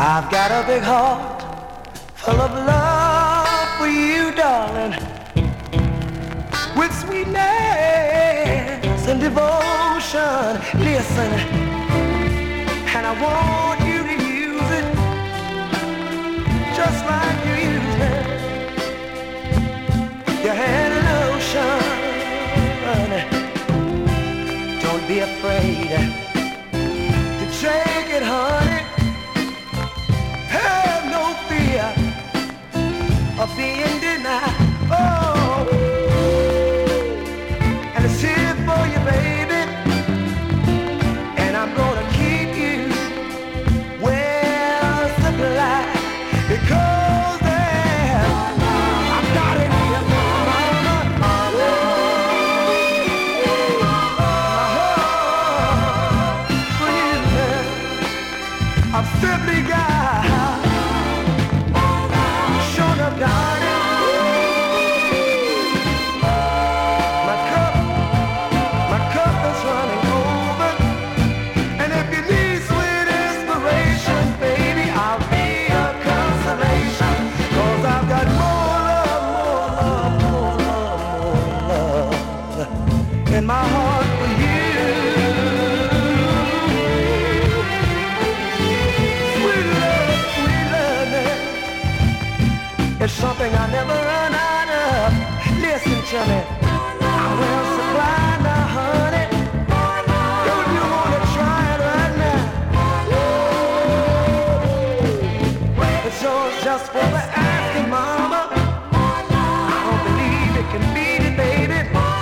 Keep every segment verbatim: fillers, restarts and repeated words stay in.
I've got a big heart full of love for you, darling, with sweetness and devotion. Listen, and I want you to use it just like you use it. Your hand lotion. Don't be afraid to take it, honey. Have no fear of being denied. Oh, and it's here for you, baby. And I'm gonna keep you well supplied because there I've got it here, mama. For you, man, I've simply got. In my heart for you, sweet love, sweet love, it's something I never run out of. Listen to me, I will supply now, honey. Don't you wanna try it right now? It's yours just for the asking, mama. I don't believe it can beat it, baby.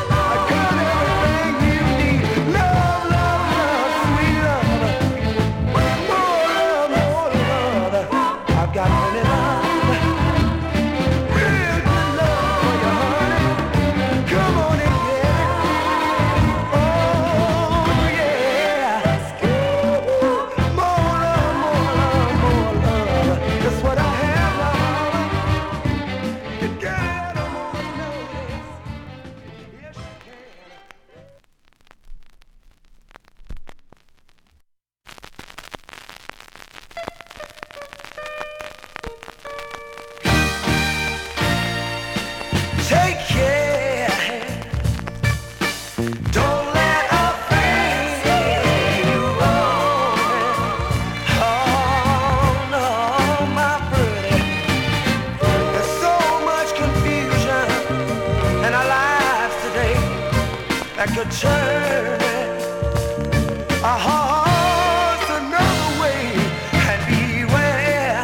That could turn a horse another way, and beware.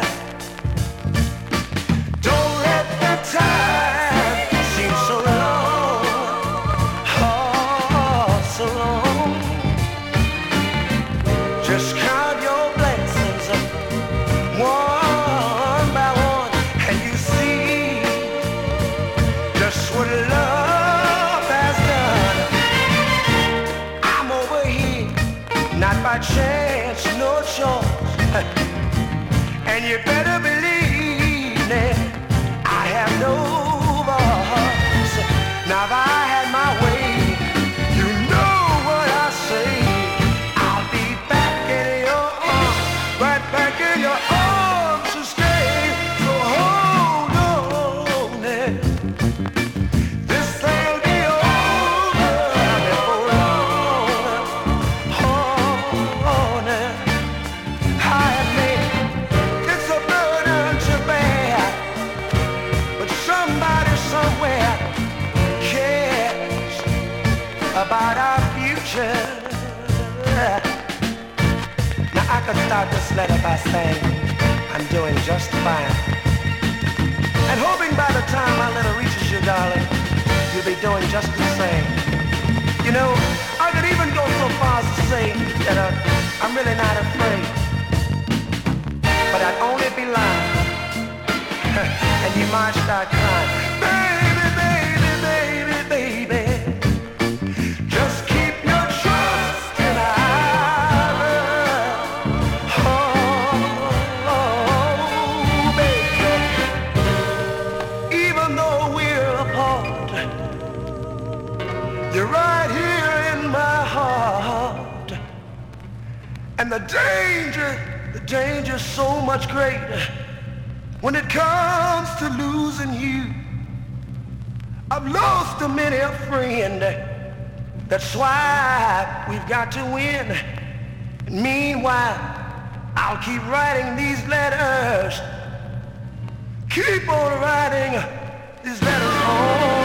Don't let the time seem so long, oh, so long. Just count your blessings one by one, and you see just what love has done. Not by chance, no choice. And you better believe that I have no voice. Now if I had my way, you know what I say. I'll be back in your arms, right back in your arms to stay. So hold on, this thing'll be over before long. About our future. Now I could start this letter by saying I'm doing just fine, and hoping by the time my letter reaches you, darling, you'll be doing just the same. You know, I could even go so far as to say that uh, I'm really not afraid, but I'd only be lying, and you might start crying. Baby, baby, baby, baby, just keep your trust in our love. Oh, oh, baby, even though we're apart, you're right here in my heart. And the danger The danger's so much greater when it comes to losing you. I've lost a many a friend. That's why we've got to win. And meanwhile, I'll keep writing these letters. Keep on writing these letters home.